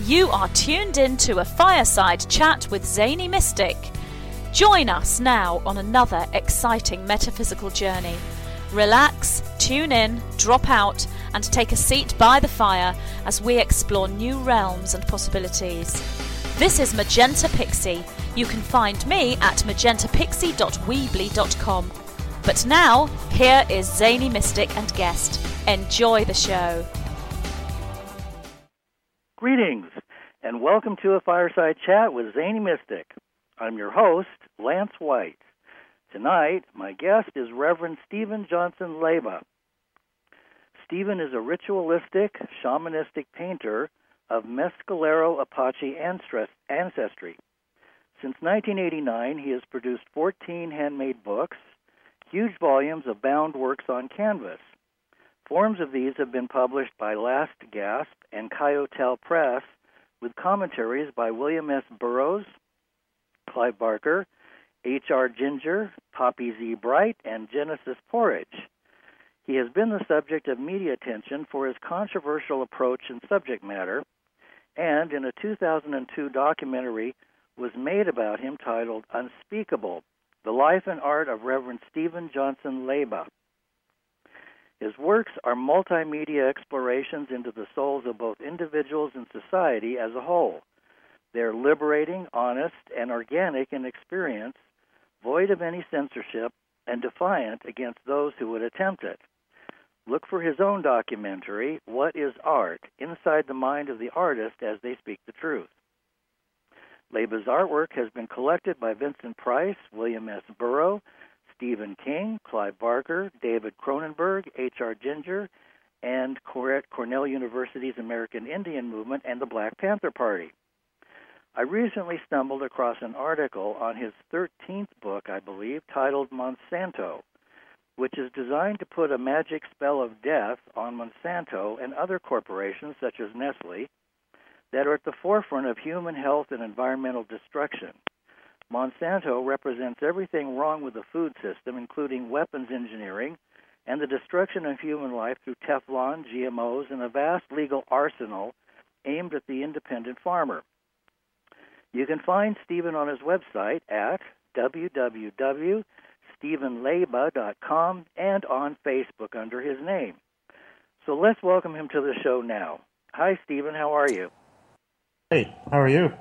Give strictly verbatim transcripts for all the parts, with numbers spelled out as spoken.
You are tuned in to a fireside chat with Zany Mystic. Join us now on another exciting metaphysical journey. Relax, tune in, drop out, and take a seat by the fire as we explore new realms and possibilities. This is Magenta Pixie. You can find me at magenta pixie dot weebly dot com. But now, here is Zany Mystic and guest. Enjoy the show. Greetings, and welcome to a fireside chat with Zany Mystic. I'm your host, Lance White. Tonight, my guest is Reverend Stephen Johnson Leyba. Stephen is a ritualistic, shamanistic painter of Mescalero Apache ancestry. Since nineteen eighty-nine, he has produced fourteen handmade books, huge volumes of bound works on canvas. Forms of these have been published by Last Gasp and Kyotel Press, with commentaries by William S. Burroughs, Clive Barker, H R Ginger, Poppy Z. Bright, and Genesis Porridge. He has been the subject of media attention for his controversial approach and subject matter, and in a two thousand two documentary was made about him titled Unspeakable, The Life and Art of Reverend Stephen Johnson Leyba. His works are multimedia explorations into the souls of both individuals and society as a whole. They are liberating, honest, and organic in experience, void of any censorship, and defiant against those who would attempt it. Look for his own documentary, What is Art? Inside the Mind of the Artist as They Speak the Truth. Leyba's artwork has been collected by Vincent Price, William S. Burroughs, Stephen King, Clive Barker, David Cronenberg, H R Ginger, and Cornell University's American Indian Movement and the Black Panther Party. I recently stumbled across an article on his thirteenth book, I believe, titled Monsanto, which is designed to put a magic spell of death on Monsanto and other corporations such as Nestle that are at the forefront of human health and environmental destruction. Monsanto represents everything wrong with the food system, including weapons engineering and the destruction of human life through Teflon, G M Os, and a vast legal arsenal aimed at the independent farmer. You can find Stephen on his website at w w w dot stephen leyba dot com and on Facebook under his name. So let's welcome him to the show now. Hi, Stephen. How are you? Hey, how are you?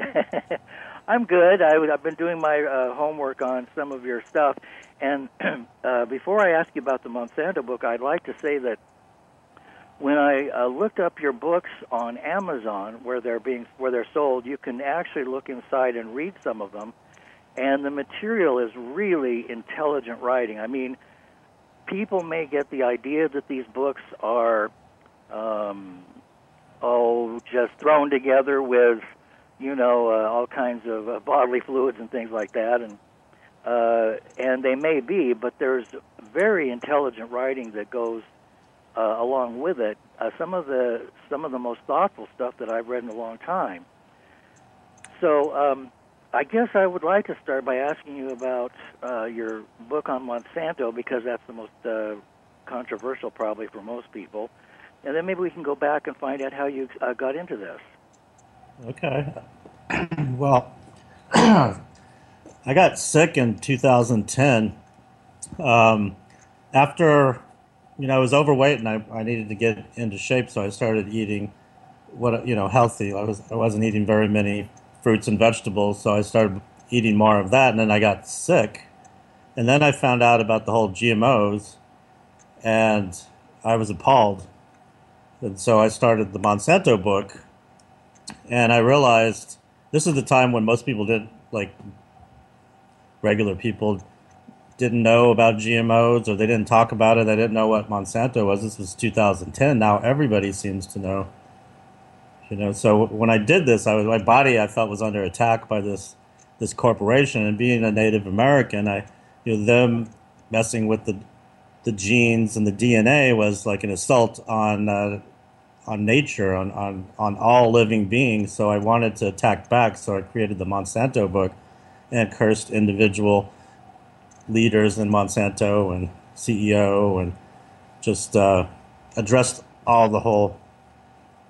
I'm good. I, I've been doing my uh, homework on some of your stuff. And uh, before I ask you about the Monsanto book, I'd like to say that when I uh, looked up your books on Amazon, where they're being where they're sold, you can actually look inside and read some of them. And the material is really intelligent writing. I mean, people may get the idea that these books are, um, oh, just thrown together with, you know, uh, all kinds of uh, bodily fluids and things like that, and uh, and they may be, but there's very intelligent writing that goes uh, along with it. Uh, some of the some of the most thoughtful stuff that I've read in a long time. So um, I guess I would like to start by asking you about uh, your book on Monsanto, because that's the most uh, controversial probably for most people, and then maybe we can go back and find out how you uh, got into this. Okay. Well, I got sick in two thousand ten. Um, after, you know, I was overweight and I, I needed to get into shape, so I started eating what, you know, healthy. I was I wasn't eating very many fruits and vegetables, so I started eating more of that, and then I got sick. And then I found out about the whole G M Os, and I was appalled. And so I started the Monsanto book. And I realized this is the time when most people didn't, like, regular people didn't know about G M Os, or they didn't talk about it. They didn't know what Monsanto was. This was two thousand ten. Now everybody seems to know. You know, so when I did this, I was my body I felt was under attack by this this corporation. And being a Native American, I, you know, them messing with the the genes and the D N A was like an assault on. Uh, on nature, on, on, on all living beings, so I wanted to attack back, so I created the Monsanto book and cursed individual leaders in Monsanto and C E O and just uh, addressed all the whole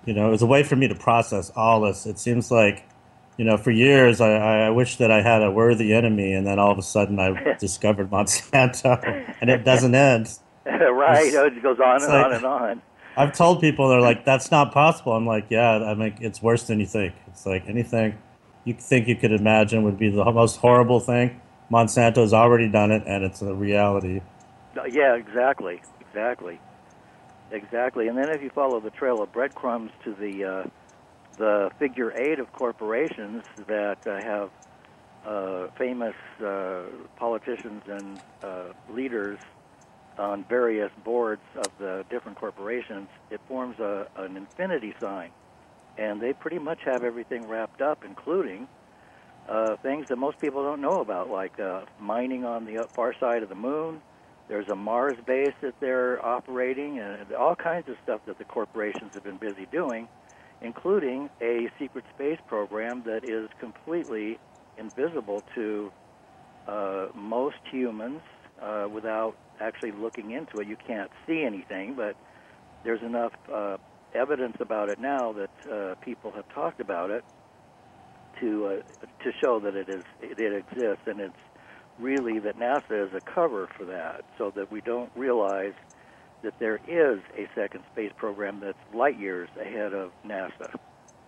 You know, it was a way for me to process all this. It seems like, you know, for years I, I wish that I had a worthy enemy, and then all of a sudden I discovered Monsanto, and it doesn't end. Right. It's, It goes on it's and like on and on. I've told people, they're like, "That's not possible." I'm like, "Yeah, I mean, it's worse than you think. It's like anything you think you could imagine would be the most horrible thing. Monsanto's already done it, and it's a reality." Yeah, exactly, exactly, exactly. And then if you follow the trail of breadcrumbs to the uh, the figure eight of corporations that uh, have uh, famous uh, politicians and uh, leaders on various boards of the different corporations, it forms a, an infinity sign. And they pretty much have everything wrapped up, including uh, things that most people don't know about, like uh, mining on the far side of the moon. There's a Mars base that they're operating, and all kinds of stuff that the corporations have been busy doing, including a secret space program that is completely invisible to uh, most humans uh, without actually looking into it. You can't see anything, but there's enough uh, evidence about it now that uh, people have talked about it to uh, to show that it is it exists, and it's really that NASA is a cover for that, so that we don't realize that there is a second space program that's light years ahead of NASA.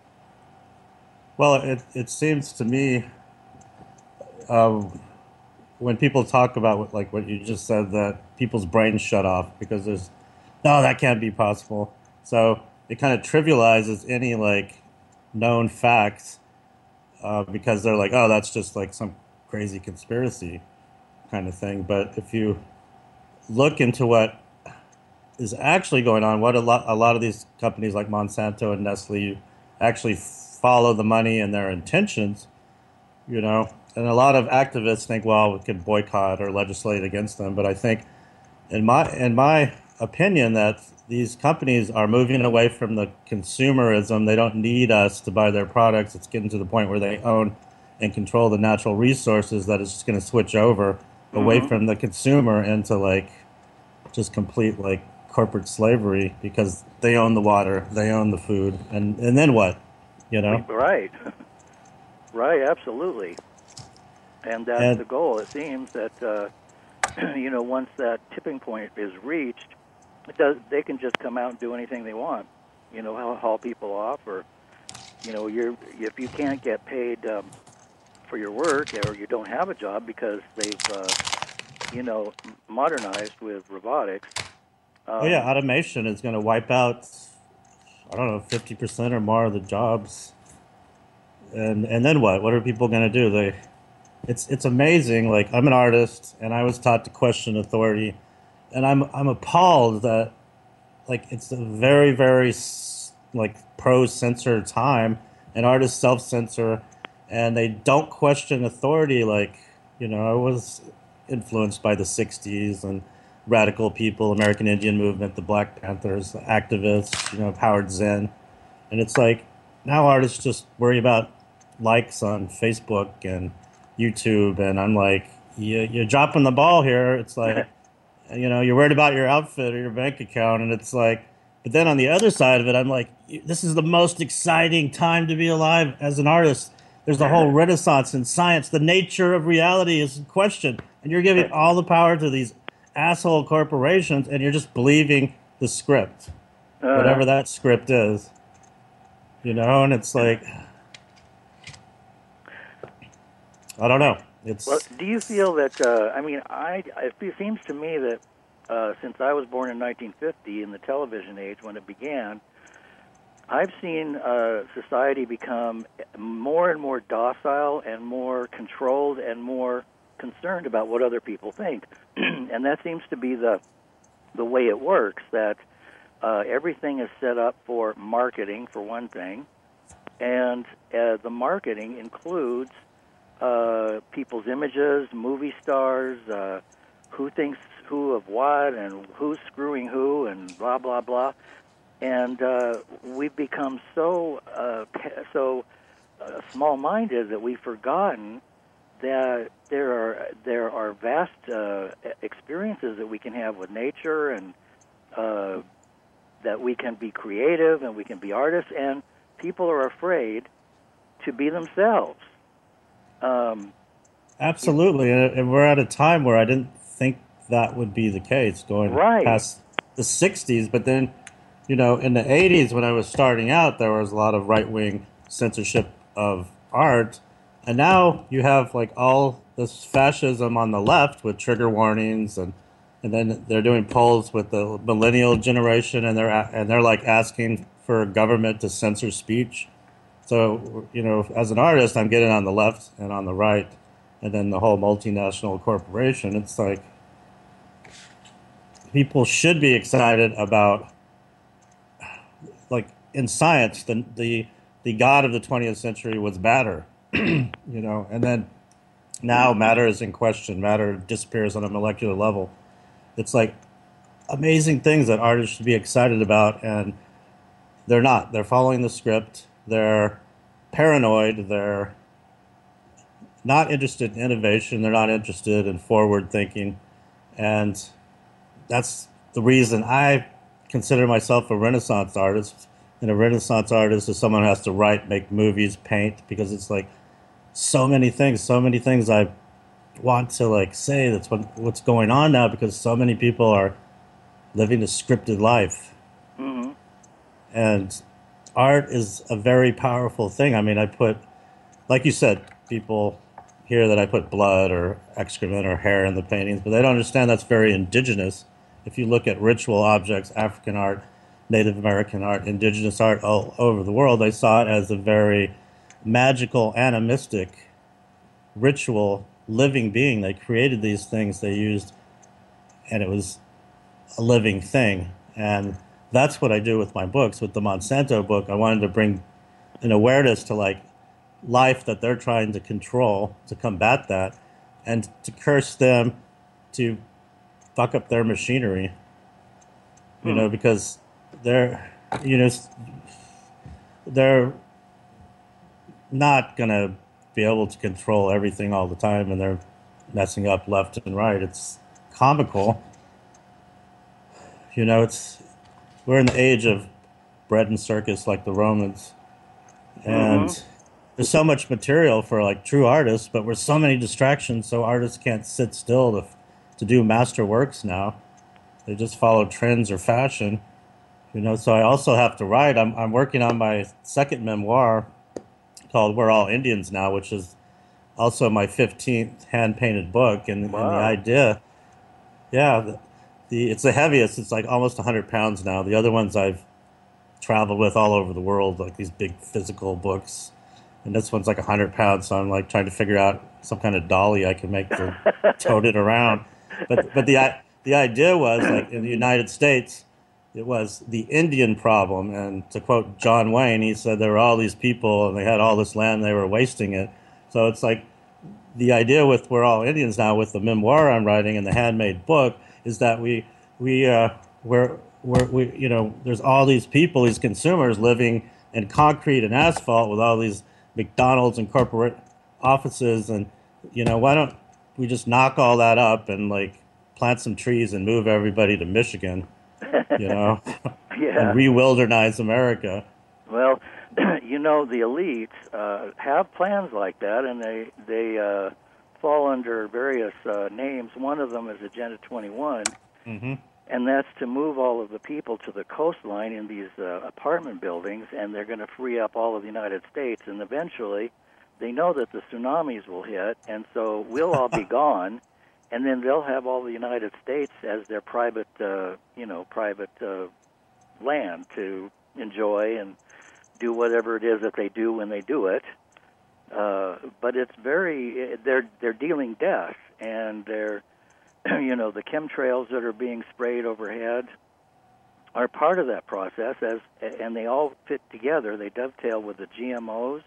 Well, it it seems to me, um, when people talk about what, like what you just said, that people's brains shut off because there's no, that can't be possible. So it kind of trivializes any like known facts uh, because they're like, oh, that's just like some crazy conspiracy kind of thing. But if you look into what is actually going on, what a lot a lot of these companies like Monsanto and Nestle actually follow the money and their intentions, you know. And a lot of activists think, well, we could boycott or legislate against them. But I think, in my in my opinion, that these companies are moving away from the consumerism. They don't need us to buy their products. It's getting to the point where they own and control the natural resources that it's just going to switch over away Mm-hmm. from the consumer into like just complete like corporate slavery because they own the water, they own the food, and and then what, you know? Right. Right, absolutely. And that's And the goal. It seems that, uh, you know, once that tipping point is reached, it does, they can just come out and do anything they want. You know, haul, haul people off, or, you know, you're, if you can't get paid um, for your work, or you don't have a job because they've, uh, you know, modernized with robotics. oh yeah, Um, automation is going to wipe out, I don't know, fifty percent or more of the jobs. And and then what? What are people going to do? They it's it's amazing. Like, I'm an artist and I was taught to question authority, and I'm I'm appalled that like it's a very very s- like pro censor time, and artists self censor, and they don't question authority. Like, you know, I was influenced by the sixties and radical people, American Indian movement, the Black Panthers, the activists, you know, Howard Zinn, and it's like now artists just worry about likes on Facebook and YouTube, and I'm like, you, you're dropping the ball here. It's like, you know, you're worried about your outfit or your bank account, and it's like, but then on the other side of it, I'm like, this is the most exciting time to be alive as an artist. There's a whole renaissance in science. The nature of reality is in question, and you're giving all the power to these asshole corporations, and you're just believing the script, uh, whatever that script is, you know. And it's like, I don't know. well, It's do you feel that? Uh, I mean, I it seems to me that uh, since I was born in nineteen fifty, in the television age when it began, I've seen uh, society become more and more docile and more controlled and more concerned about what other people think, and that seems to be the the way it works. That uh, everything is set up for marketing, for one thing, and uh, the marketing includes uh, people's images, movie stars, uh, who thinks who of what, and who's screwing who, and blah blah blah. And uh, we've become so uh, so uh, small-minded that we've forgotten that there are there are vast uh, experiences that we can have with nature and uh, that we can be creative and we can be artists, and people are afraid to be themselves. Um, Absolutely, and and we're at a time where I didn't think that would be the case going Right. past the sixties, but then, you know, in the eighties when I was starting out, there was a lot of right-wing censorship of art, and now you have like all this fascism on the left with trigger warnings, and and then they're doing polls with the millennial generation, and they're a- and they're like asking for government to censor speech. So, you know, as an artist, I'm getting on the left and on the right, and then the whole multinational corporation. It's like people should be excited about, like in science, the the the God of the twentieth century was matter, you know, and then now matter is in question. Matter disappears on a molecular level. It's like amazing things that artists should be excited about, and they're not. They're following the script. They're paranoid. They're not interested in innovation. They're not interested in forward thinking. And that's the reason I consider myself a Renaissance artist. And a Renaissance artist is someone who has to write, make movies, paint, because it's like so many things, so many things I want to like say that's what what's going on now, because so many people are living a scripted life. Mm-hmm. And art is a very powerful thing. I mean, I put, like you said, people hear that I put blood or excrement or hair in the paintings, but they don't understand that's very indigenous. If you look at ritual objects, African art, Native American art, indigenous art all over the world, they saw it as a very magical, animistic, ritual, living being. They created these things they used, and it was a living thing. And that's what I do with my books. With the Monsanto book, I wanted to bring an awareness to like life that they're trying to control, to combat that, and to curse them, to fuck up their machinery. You know, because they're, you know, they're not gonna be able to control everything all the time, and they're messing up left and right. It's comical. You know, it's we're in the age of bread and circus like the Romans, and Mm-hmm. there's so much material for like true artists, but with so many distractions, so artists can't sit still to to do master works now. They just follow trends or fashion. You know, so I also have to write. I'm I'm working on my second memoir called "We're All Indians Now," which is also my fifteenth hand painted book, and, and the Wow. idea, yeah, the, the it's the heaviest. It's like almost one hundred pounds now. The other ones I've traveled with all over the world, like these big physical books, and this one's like one hundred pounds. So I'm like trying to figure out some kind of dolly I can make to tote it around. But but the i- the idea was like in the United States, it was the Indian problem. And to quote John Wayne, he said there were all these people and they had all this land, they were wasting it. So it's like the idea with We're All Indians Now, with the memoir I'm writing and the handmade book, is that we we uh, we're, we're we you know there's all these people, these consumers living in concrete and asphalt with all these McDonald's and corporate offices, and you know why don't we just knock all that up and like plant some trees and move everybody to Michigan, you know, Yeah. and re-wildernise America. Well, you know, the elites uh, have plans like that, and they they uh, fall under various uh, names. One of them is Agenda twenty-one, Mm-hmm. and that's to move all of the people to the coastline in these uh, apartment buildings, and they're going to free up all of the United States, and eventually they know that the tsunamis will hit, and so we'll all be gone, and then they'll have all the United States as their private, uh, you know, private uh, land to enjoy and do whatever it is that they do when they do it. Uh, but it's very, they're they're dealing death, and they're, you know, the chemtrails that are being sprayed overhead are part of that process, as and they all fit together. They dovetail with the G M Os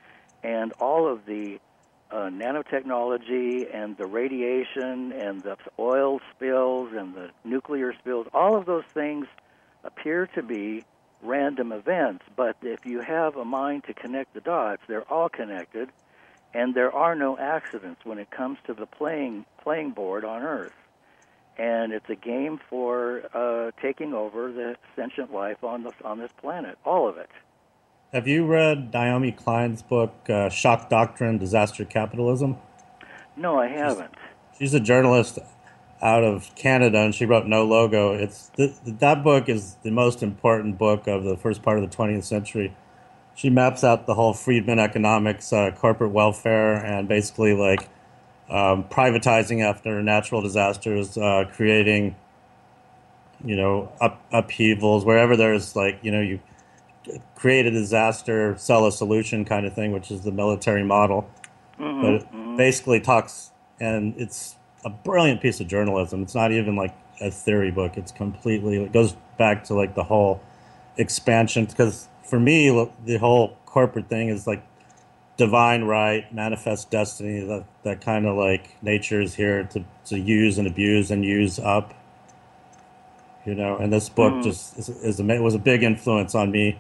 and all of the uh, nanotechnology and the radiation and the oil spills and the nuclear spills. All of those things appear to be random events, but if you have a mind to connect the dots, they're all connected, and there are no accidents when it comes to the playing playing board on Earth. and it's a game for uh, taking over the sentient life on the on this planet, all of it. Have you read Naomi Klein's book, uh, Shock Doctrine, Disaster Capitalism? No, I haven't. She's, she's a journalist out of Canada, and she wrote No Logo. It's th- that book is the most important book of the first part of the twentieth century. She maps out the whole Friedman economics, uh, corporate welfare, and basically like um, privatizing after natural disasters, uh, creating, you know, up, upheavals wherever there's like, you know, you create a disaster, sell a solution kind of thing, which is the military model. Mm-hmm, but it mm-hmm. basically talks, and it's a brilliant piece of journalism. It's not even like a theory book. It's completely, it goes back to like the whole expansion, because for me, the whole corporate thing is like divine right, manifest destiny, that, that kind of like nature is here to, to use and abuse and use up, you know, and this book mm. just is, is a, was a big influence on me.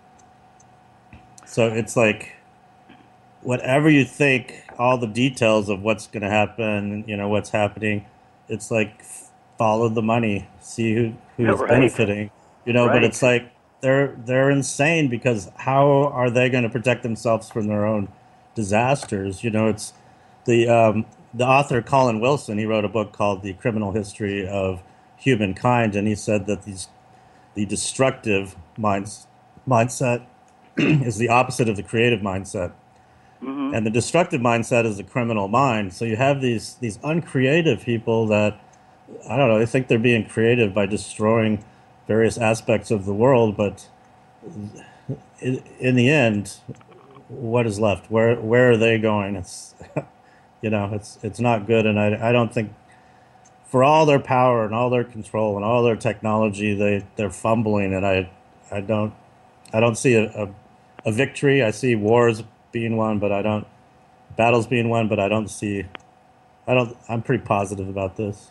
So it's like, whatever you think, all the details of what's going to happen, you know, what's happening, it's like follow the money, see who who's right. benefiting, you know. Right. But it's like they're they're insane, because how are they going to protect themselves from their own disasters? You know, it's the um, the author Colin Wilson. He wrote a book called The Criminal History of Humankind, and he said that these the destructive minds, mindset is the opposite of the creative mindset. Mm-hmm. And the destructive mindset is the criminal mind. So you have these these uncreative people that, I don't know, they think they're being creative by destroying various aspects of the world, but in, in the end, what is left? Where where are they going? It's you know, it's it's not good, and I I don't think, for all their power and all their control and all their technology, they they're fumbling, and I I don't I don't see a, a, a victory. I see wars being won, but I don't battles being won, but I don't see I don't I'm pretty positive about this.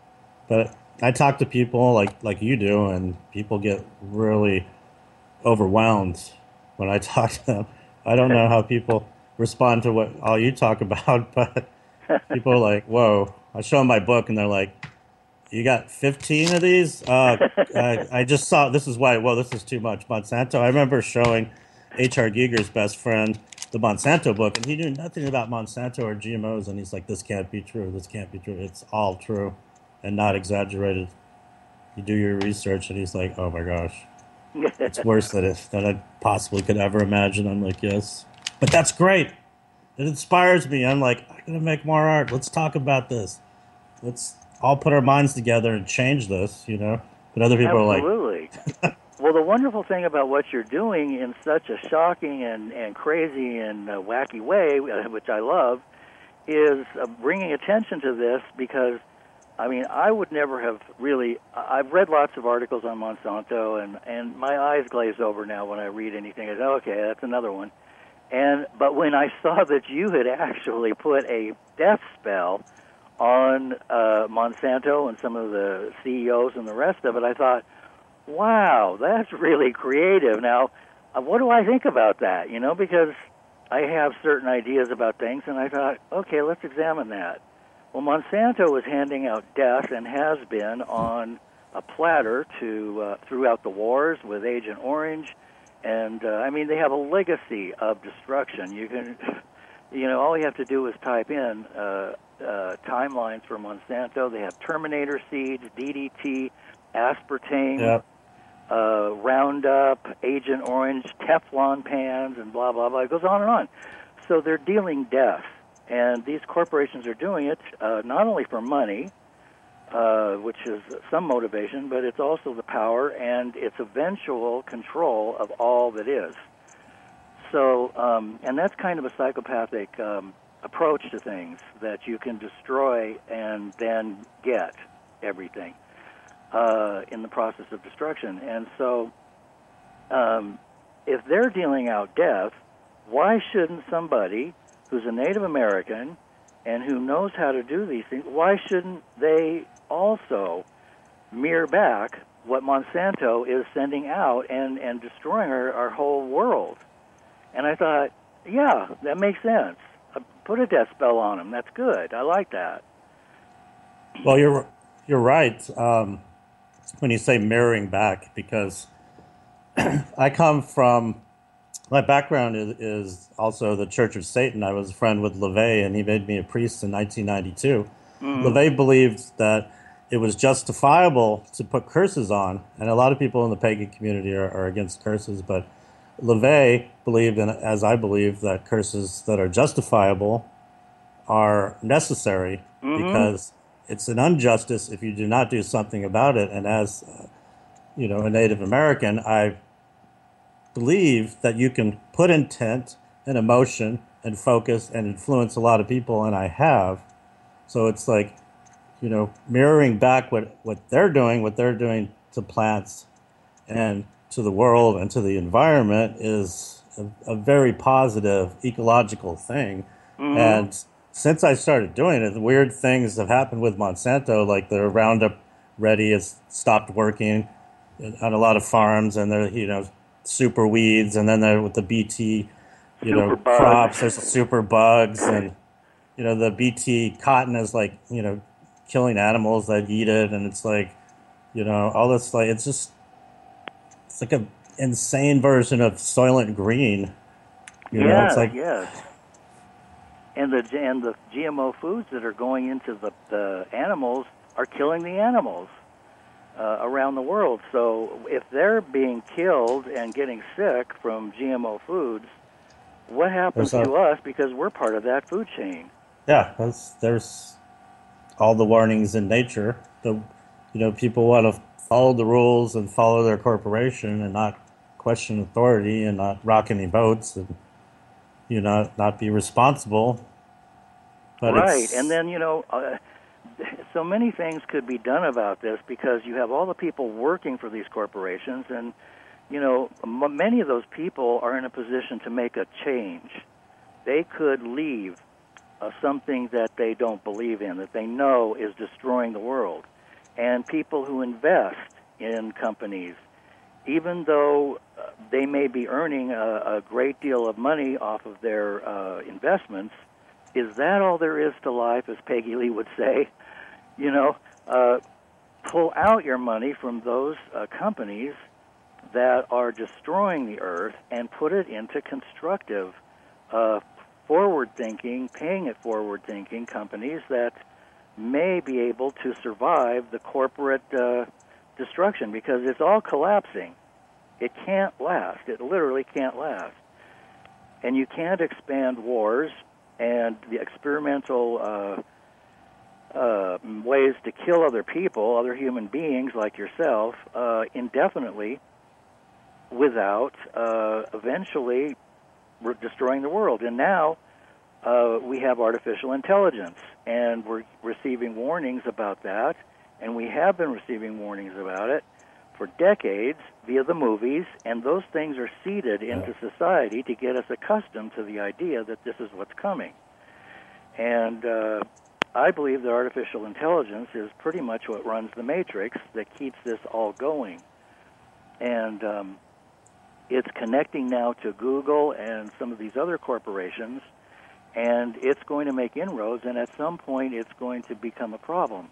But I talk to people like like you do, and people get really overwhelmed when I talk to them. I don't know how people respond to what all you talk about, but people are like, whoa. I show them my book, and they're like, you got fifteen of these? Uh, I, I just saw, this is why, well, this is too much. Monsanto. I remember showing H R. Giger's best friend the Monsanto book, and he knew nothing about Monsanto or G M Os, and he's like, this can't be true, this can't be true. It's all true and not exaggerated. You do your research, and he's like, oh my gosh, it's worse than, it, than I possibly could ever imagine. I'm like, yes. But that's great. It inspires me. I'm like, I'm going to make more art. Let's talk about this. Let's all put our minds together and change this, you know? But other people Absolutely. are like... Well, the wonderful thing about what you're doing in such a shocking and, and crazy and uh, wacky way, which I love, is uh, bringing attention to this, because, I mean, I would never have really... I've read lots of articles on Monsanto, and, and my eyes glaze over now when I read anything. I say, okay, that's another one. And But when I saw that you had actually put a death spell on uh, Monsanto and some of the C E Os and the rest of it, I thought, wow, that's really creative. Now, uh, what do I think about that? You know, because I have certain ideas about things, and I thought, okay, let's examine that. Well, Monsanto is handing out death, and has been, on a platter to uh, throughout the wars with Agent Orange, and uh, I mean, they have a legacy of destruction. You can, you know, all you have to do is type in uh, uh, timelines for Monsanto. They have Terminator seeds, D D T, aspartame, yep. uh, Roundup, Agent Orange, Teflon pans, and blah, blah, blah. It goes on and on. So they're dealing death, and these corporations are doing it uh, not only for money, uh, which is some motivation, but it's also the power and its eventual control of all that is. So, um, and that's kind of a psychopathic um, approach to things, that you can destroy and then get everything uh, in the process of destruction. And so, um, if they're dealing out death, why shouldn't somebody who's a Native American and who knows how to do these things, why shouldn't they also mirror back what Monsanto is sending out and, and destroying our, our whole world? And I thought, yeah, that makes sense. Put a death spell on them. That's good. I like that. Well, you're you're right um, when you say mirroring back, because I come from, my background is, is also the Church of Satan. I was a friend with LaVey, and he made me a priest in nineteen ninety-two. Mm-hmm. LaVey believed that it was justifiable to put curses on, and a lot of people in the pagan community are, are against curses, but LaVey believed, and as I believe, that curses that are justifiable are necessary, mm-hmm. because it's an injustice if you do not do something about it. And as uh, you know, a Native American, I believe that you can put intent and emotion and focus and influence a lot of people, and I have. So it's like, you know, mirroring back what, what they're doing, what they're doing to plants and to the world and to the environment is a, a very positive ecological thing. Mm-hmm. And since I started doing it, weird things have happened with Monsanto, like the Roundup Ready has stopped working on a lot of farms, and they're, you know, super weeds, and then they're with the B T, you super know, bugs. crops, there's super bugs, and, you know, the B T cotton is like, you know, killing animals that eat it, and it's like, you know, all this, like, it's just, it's like an insane version of Soylent Green. You yeah, know, it's like, yes. And the and the G M O foods that are going into the, the animals are killing the animals uh, around the world. So if they're being killed and getting sick from G M O foods, what happens a, to us because we're part of that food chain? Yeah, there's, there's all the warnings in nature. The, you know, people want to follow the rules and follow their corporation and not question authority and not rock any boats and, you know, not be responsible. But right, and then, you know, uh, so many things could be done about this because you have all the people working for these corporations, and, you know, m- many of those people are in a position to make a change. They could leave uh, something that they don't believe in, that they know is destroying the world. And people who invest in companies, even though uh, they may be earning a, a great deal of money off of their uh, investments, is that all there is to life, as Peggy Lee would say? You know, uh, pull out your money from those uh, companies that are destroying the earth and put it into constructive, uh, forward-thinking, paying it forward-thinking companies that may be able to survive the corporate uh, destruction, because it's all collapsing. It can't last. It literally can't last. And you can't expand wars and the experimental uh, uh, ways to kill other people, other human beings like yourself, uh, indefinitely without uh, eventually re- destroying the world. And now uh, we have artificial intelligence, and we're receiving warnings about that, and we have been receiving warnings about it for decades via the movies, and those things are seeded into society to get us accustomed to the idea that this is what's coming. And uh, I believe that artificial intelligence is pretty much what runs the matrix that keeps this all going. And um, it's connecting now to Google and some of these other corporations, and it's going to make inroads, and at some point it's going to become a problem.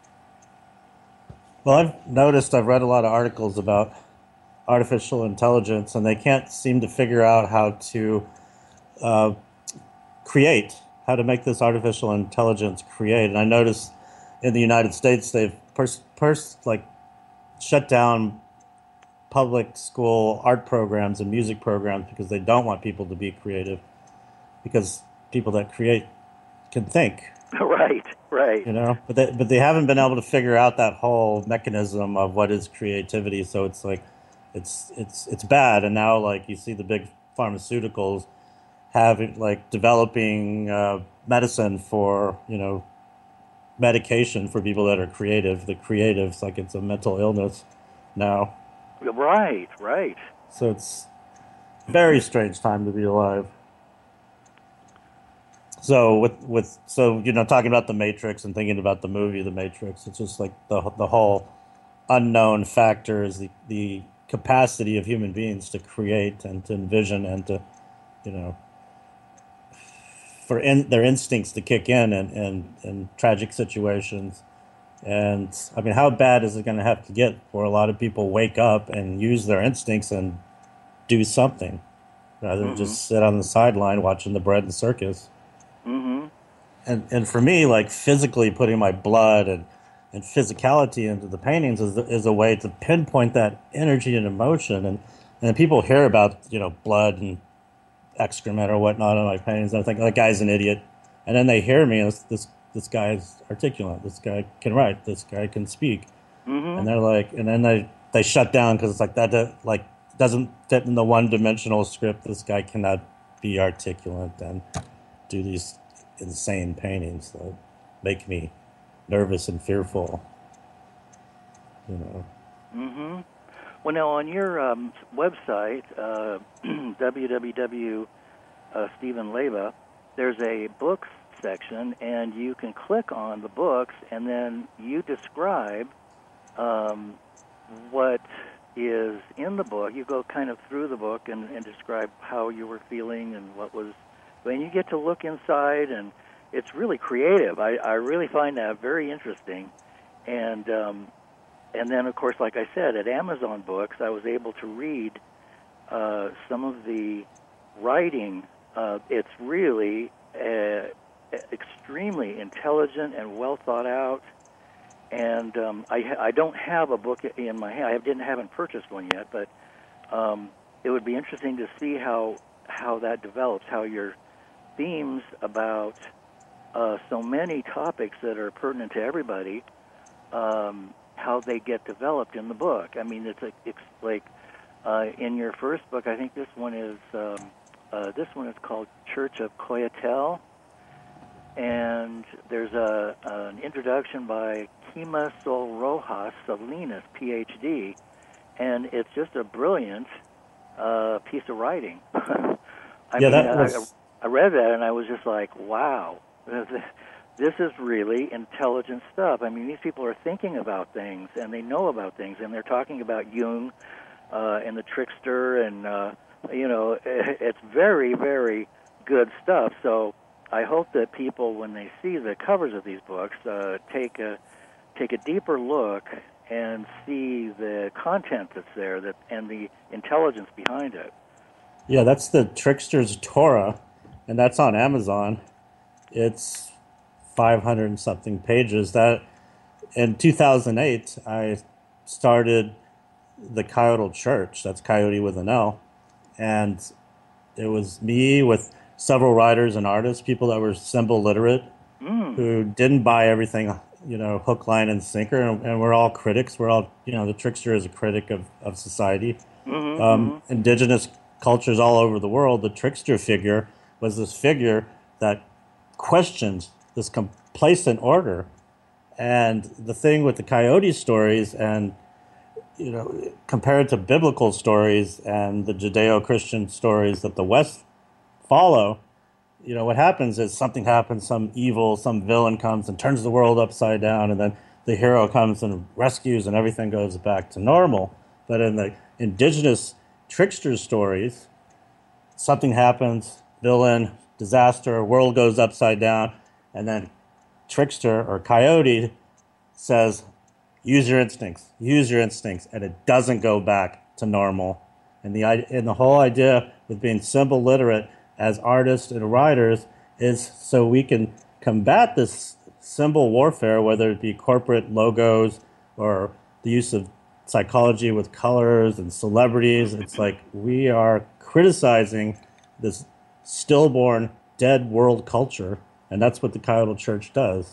Well, I've noticed, I've read a lot of articles about artificial intelligence, and they can't seem to figure out how to uh, create, how to make this artificial intelligence create. And I noticed in the United States, they've pers- pers- like shut down public school art programs and music programs because they don't want people to be creative, because people that create can think. Right, right. You know, but they, but they haven't been able to figure out that whole mechanism of what is creativity. So it's like, it's it's it's bad. And now, like, you see the big pharmaceuticals having, like, developing uh, medicine for, you know, medication for people that are creative. The creatives, like, it's a mental illness now. Right, right. So it's a very strange time to be alive. So with with so you know, talking about the Matrix and thinking about the movie The Matrix, it's just like the the whole unknown factor is the the capacity of human beings to create and to envision and to, you know, for in, their instincts to kick in and in, in, in tragic situations, And I mean, how bad is it going to have to get for a lot of people wake up and use their instincts and do something rather than Mm-hmm. just sit on the sideline watching the bread and circus? Mm-hmm. And and for me, like physically putting my blood and, and physicality into the paintings is is a way to pinpoint that energy and emotion. And and people hear about, you know, blood and excrement or whatnot on my paintings, and I think that guy's an idiot. And then they hear me, and this this this guy's articulate. This guy can write. This guy can speak. Mm-hmm. And they're like, and then they they shut down because it's like that do- like doesn't fit in the one dimensional script. This guy cannot be articulate and do these insane paintings that make me nervous and fearful. You know. Mm-hmm. Well, now on your um, website, uh, w w w dot stephen leba, there's a books section, and you can click on the books, and then you describe um, what is in the book. You go kind of through the book and, and describe how you were feeling and what was. And you get to look inside, and it's really creative. I, I really find that very interesting, and. Um, And then, of course, like I said, at Amazon Books, I was able to read uh, some of the writing. Uh, it's really uh, extremely intelligent and well thought out. And um, I, ha- I don't have a book in my hand. I didn't haven't purchased one yet, but um, it would be interesting to see how how that develops. How your themes about uh, so many topics that are pertinent to everybody. Um, how they get developed in the book. I mean, it's, a, it's like uh, in your first book, I think this one is um, uh, this one is called Church of Coyatel, and there's a an introduction by Kima Sol Rojas Salinas, P H D, and it's just a brilliant uh, piece of writing. I Yeah, mean, that I, was. I read that and I was just like, wow. This is really intelligent stuff. I mean, these people are thinking about things, and they know about things, and they're talking about Jung uh, and the trickster, and, uh, you know, it's very, very good stuff. So I hope that people, when they see the covers of these books, uh, take a take a deeper look and see the content that's there that and the intelligence behind it. Yeah, that's the Trickster's Torah, and that's on Amazon. It's five hundred and something pages. That in two thousand eight, I started the Coyote Church. That's Coyote with an L, and it was me with several writers and artists, people that were symbol literate, Mm. who didn't buy everything, you know, hook, line, and sinker, and, and we're all critics. We're all, you know, the trickster is a critic of of society. Mm-hmm, Um, mm-hmm. indigenous cultures all over the world, the trickster figure was this figure that questions this complacent order. And the thing with the coyote stories, and you know, compared to biblical stories and the Judeo-Christian stories that the West follow, you know, what happens is something happens, some evil, some villain comes and turns the world upside down, and then the hero comes and rescues, and everything goes back to normal. But in the indigenous trickster stories, something happens, villain, disaster, world goes upside down, and then trickster or coyote says, use your instincts, use your instincts, and it doesn't go back to normal. And the and the whole idea with being symbol literate as artists and writers is so we can combat this symbol warfare, whether it be corporate logos or the use of psychology with colors and celebrities. It's like we are criticizing this stillborn, dead world culture, and that's what the Coyote Church does.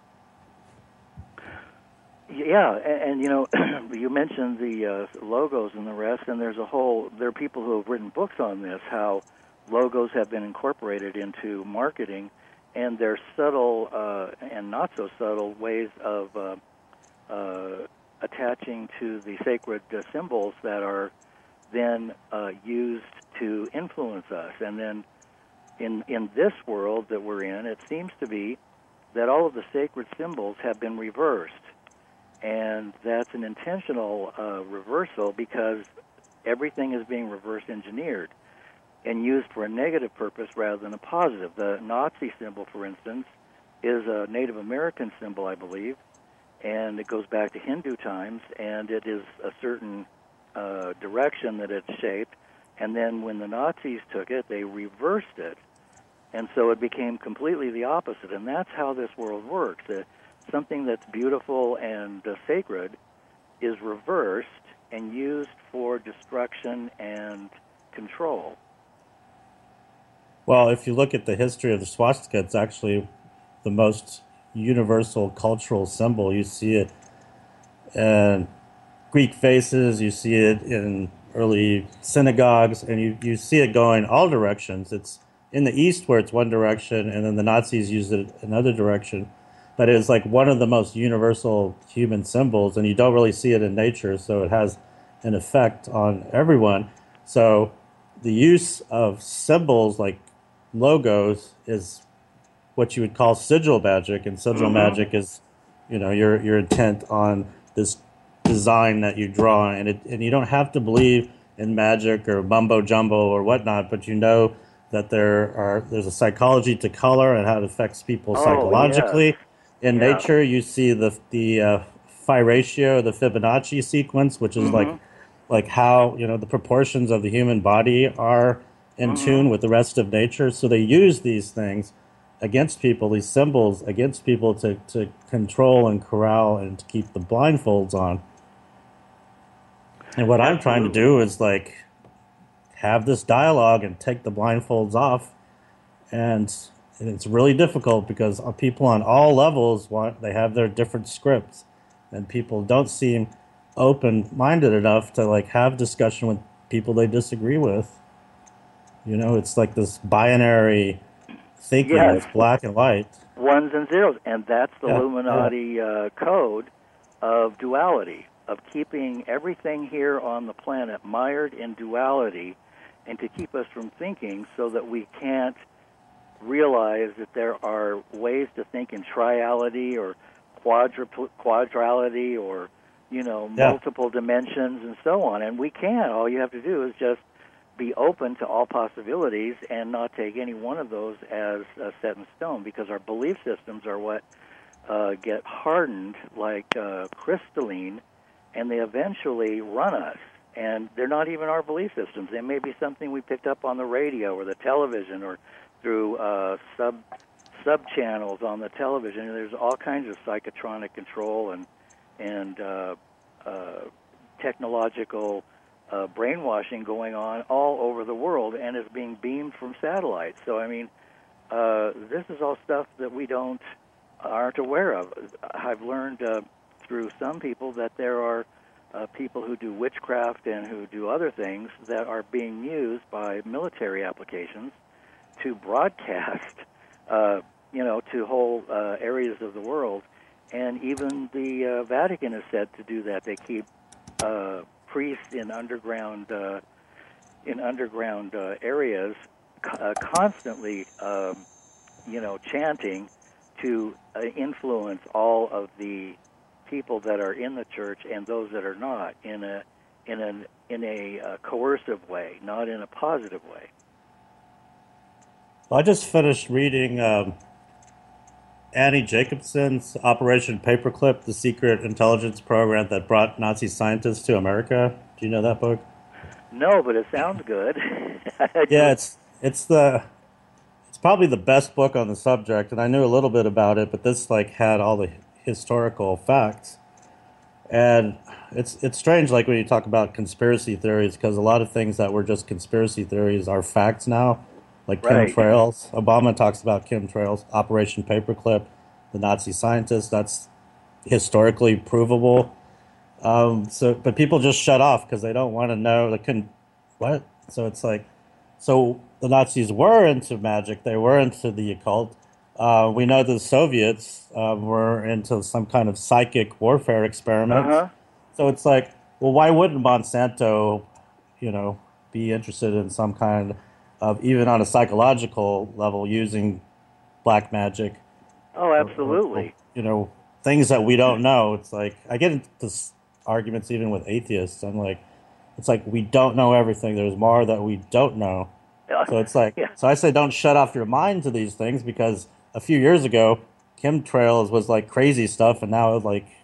Yeah, and, and you know, you mentioned the uh, logos and the rest, and there's a whole, there are people who have written books on this, how logos have been incorporated into marketing, and they're subtle uh, and not so subtle ways of uh, uh, attaching to the sacred uh, symbols that are then uh, used to influence us. And then in in this world that we're in, it seems to be that all of the sacred symbols have been reversed. And that's an intentional uh, reversal because everything is being reverse engineered and used for a negative purpose rather than a positive. The Nazi symbol, for instance, is a Native American symbol, I believe, and it goes back to Hindu times, and it is a certain uh, direction that it's shaped. And then when the Nazis took it, they reversed it, and so it became completely the opposite. And that's how this world works. Uh, something that's beautiful and uh, sacred is reversed and used for destruction and control. Well, if you look at the history of the swastika, it's actually the most universal cultural symbol. You see it in Greek faces, you see it in early synagogues, and you, you see it going all directions. It's in the East where it's one direction, and then the Nazis used it another direction. But it's like one of the most universal human symbols, and you don't really see it in nature, so it has an effect on everyone. So the use of symbols like logos is what you would call sigil magic, and sigil mm-hmm. magic is, you know, your your intent on this design that you draw, and it and you don't have to believe in magic or mumbo jumbo or whatnot, but you know that there are there's a psychology to color and how it affects people oh, psychologically. Yeah. In yeah. nature, you see the the uh, phi ratio, the Fibonacci sequence, which is mm-hmm. like like how, you know, the proportions of the human body are in mm-hmm. tune with the rest of nature. So they use these things against people, these symbols against people to, to control and corral and to keep the blindfolds on. And what Absolutely. I'm trying to do is like have this dialogue and take the blindfolds off. And, and it's really difficult because people on all levels want, they have their different scripts, and people don't seem open-minded enough to like have discussion with people they disagree with. You know, it's like this binary thinking. Yes. It's black and white. Ones and zeros. And that's the yeah. Illuminati yeah. uh, code of duality, of keeping everything here on the planet mired in duality, and to keep us from thinking so that we can't realize that there are ways to think in triality or quadrupl- quadrality or, you know, yeah. multiple dimensions and so on. And we can. All you have to do is just be open to all possibilities and not take any one of those as uh, set in stone, because our belief systems are what uh, get hardened like uh, crystalline, and they eventually run us. And they're not even our belief systems. They may be something we picked up on the radio or the television or through uh, sub sub channels on the television. And there's all kinds of psychotronic control and and uh, uh, technological uh, brainwashing going on all over the world, and is being beamed from satellites. So I mean, uh, this is all stuff that we don't aren't aware of. I've learned uh, through some people that there are uh, people who do witchcraft and who do other things that are being used by military applications to broadcast, uh, you know, to whole uh, areas of the world. And even the uh, Vatican is said to do that. They keep uh, priests in underground uh, in underground uh, areas uh, constantly, um, you know, chanting to uh, influence all of the people that are in the church and those that are not in a in an in a uh, coercive way, not in a positive way. Well, I just finished reading um, Annie Jacobson's Operation Paperclip, the secret intelligence program that brought Nazi scientists to America. Do you know that book? No, but it sounds good. Yeah, it's it's the it's probably the best book on the subject, and I knew a little bit about it, but this like had all the historical facts. And it's it's strange, like when you talk about conspiracy theories, because a lot of things that were just conspiracy theories are facts now. Like right. chemtrails. Obama talks about chemtrails, Operation Paperclip, the Nazi scientists. That's historically provable. Um, so, but people just shut off because they don't want to know. They couldn't. What? So it's like, so the Nazis were into magic. They were into the occult. Uh, we know the Soviets uh, were into some kind of psychic warfare experiments. Uh-huh. So it's like, well, why wouldn't Monsanto, you know, be interested in some kind of Of even on a psychological level, using black magic? Oh, absolutely. Or, or, you know, things that we don't know. It's like, I get into this arguments even with atheists. I'm like, it's like, we don't know everything. There's more that we don't know. So it's like, yeah. so I say don't shut off your mind to these things, because a few years ago, chemtrails was like crazy stuff, and now like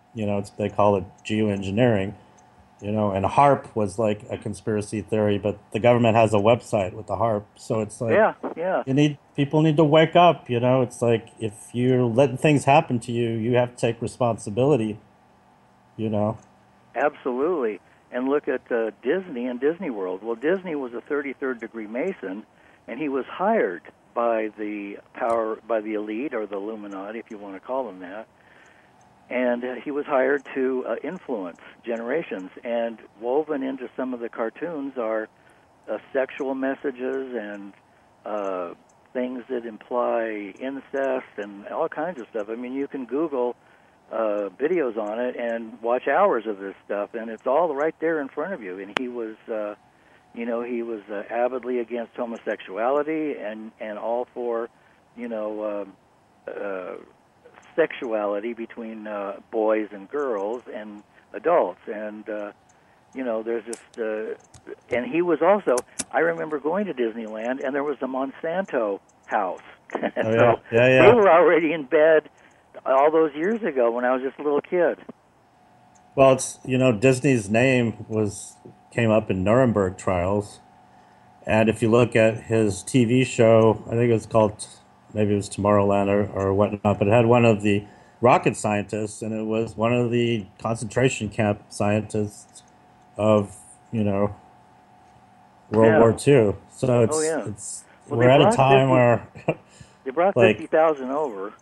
You know, it's, they call it geoengineering. You know, and HAARP was like a conspiracy theory, but the government has a website with the HAARP, so it's like, Yeah, yeah. you need people need to wake up. You know, it's like if you're letting things happen to you, you have to take responsibility. You know, Absolutely. And look at uh, Disney and Disney World. Well, Disney was a thirty-third degree Mason, and he was hired by the power, by the elite or the Illuminati, if you want to call them that. And uh, he was hired to uh, influence generations. And woven into some of the cartoons are uh, sexual messages and uh, things that imply incest and all kinds of stuff. I mean, you can Google uh, videos on it and watch hours of this stuff, and it's all right there in front of you. And he was, uh, you know, he was uh, avidly against homosexuality and, and all for, you know, uh, uh, sexuality between uh, boys and girls and adults. And, uh, you know, there's just, uh, and he was also, I remember going to Disneyland, and there was a Monsanto house. oh, yeah. so yeah, yeah. they were already in bed all those years ago when I was just a little kid. Well, it's, you know, Disney's name was came up in Nuremberg trials, and if you look at his T V show, I think it was called, maybe it was Tomorrowland or, or whatnot, but it had one of the rocket scientists, and it was one of the concentration camp scientists of, you know, World Yeah. War Two. So it's, Oh, yeah. it's Well, we're they at a brought time fifty where, They brought Like- fifty thousand over.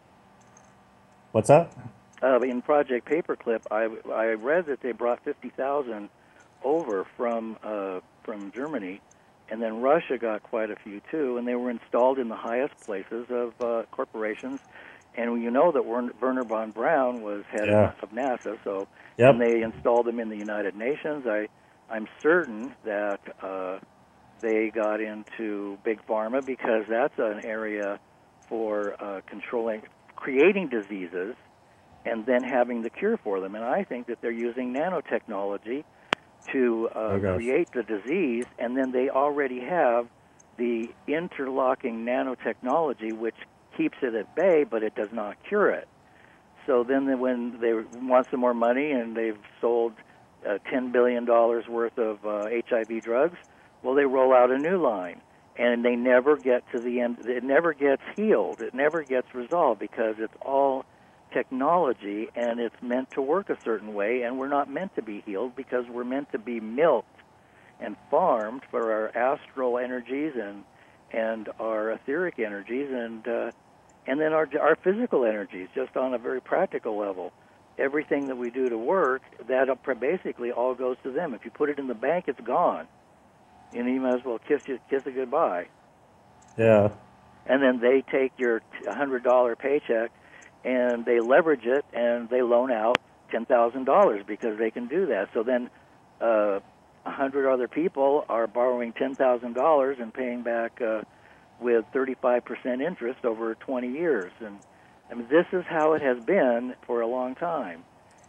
what's that? Uh, in Project Paperclip, I, I read that they brought fifty thousand over from uh, from Germany, and then Russia got quite a few too, and they were installed in the highest places of uh, corporations. And you know that Werner Werner von Braun was head Yeah. of NASA, so Yep. and they installed them in the United Nations. I I'm certain that uh, they got into big pharma because that's an area for uh, controlling, creating diseases, and then having the cure for them. And I think that they're using nanotechnology to uh, Oh, gosh. create the disease, and then they already have the interlocking nanotechnology, which keeps it at bay, but it does not cure it. So then they- when they want some more money and they've sold uh, ten billion dollars worth of uh, H I V drugs, well, they roll out a new line. And they never get to the end. It never gets healed. It never gets resolved because it's all technology, and it's meant to work a certain way, and we're not meant to be healed because we're meant to be milked and farmed for our astral energies and and our etheric energies and uh, and then our our physical energies, just on a very practical level. Everything that we do to work, that basically all goes to them. If you put it in the bank, it's gone. You know, you might as well kiss you, kiss it goodbye. Yeah. And then they take your one hundred dollars paycheck and they leverage it and they loan out ten thousand dollars because they can do that. So then uh, one hundred other people are borrowing ten thousand dollars and paying back uh, with thirty-five percent interest over twenty years. And I mean, this is how it has been for a long time.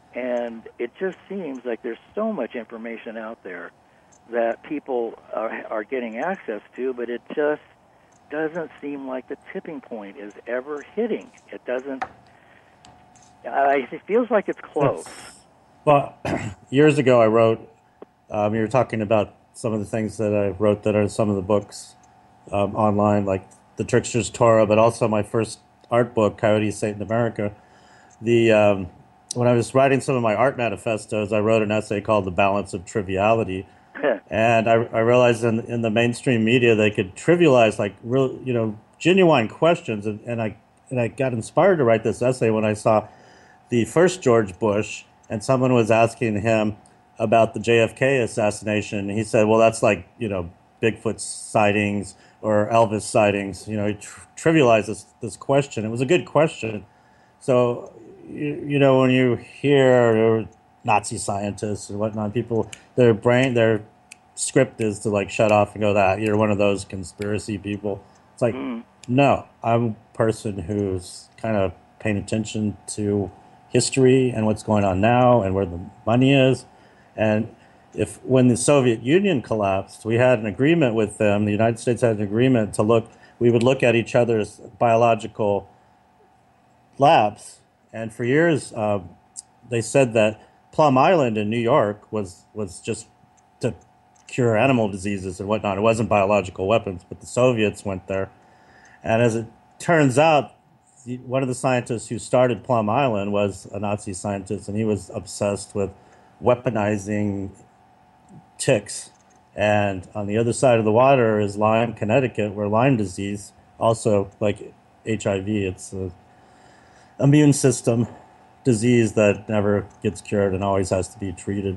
And it just seems like there's so much information out there that people are, are getting access to, but it just doesn't seem like the tipping point is ever hitting. It doesn't. Uh, it feels like it's close. Well, years ago I wrote, um, you were talking about some of the things that I wrote that are some of the books um, online, like The Trickster's Torah, but also my first art book, Coyote Satan America. The um, when I was writing some of my art manifestos, I wrote an essay called The Balance of Triviality. And I, I realized in, in the mainstream media they could trivialize like real, you know, genuine questions, and, and I and I got inspired to write this essay when I saw the first George Bush, and someone was asking him about the J F K assassination. And he said, "Well, that's like, you know, Bigfoot sightings or Elvis sightings." You know, he tr- trivialized this this question. It was a good question. So, you, you know, when you hear Nazi scientists and whatnot, people, their brain, their script is to like shut off and go, that you're one of those conspiracy people. It's like, Mm. no, I'm a person who's kind of paying attention to history and what's going on now and where the money is. And if when the Soviet Union collapsed, we had an agreement with them, the United States had an agreement to look, we would look at each other's biological labs. And for years, um, they said that Plum Island in New York was was just to cure animal diseases and whatnot. It wasn't biological weapons, but the Soviets went there. And as it turns out, one of the scientists who started Plum Island was a Nazi scientist, and he was obsessed with weaponizing ticks. And on the other side of the water is Lyme, Connecticut, where Lyme disease, also like H I V, it's an immune system disease that never gets cured and always has to be treated.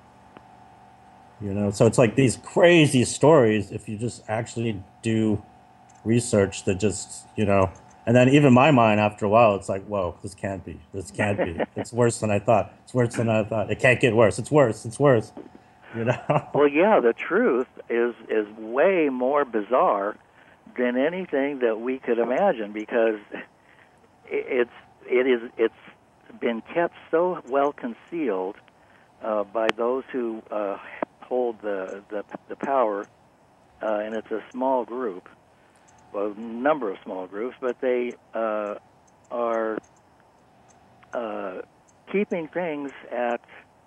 You know, so it's like these crazy stories if you just actually do research that just, you know, and then even my mind after a while, it's like, whoa, this can't be. This can't be. It's worse than I thought. It's worse than I thought. It can't get worse. It's worse. It's worse. You know? Well, yeah, the truth is is way more bizarre than anything that we could imagine, because it's it is it's been kept so well concealed uh, by those who uh, hold the the, the power, uh, and it's a small group, well, a number of small groups, but they uh, are uh, keeping things at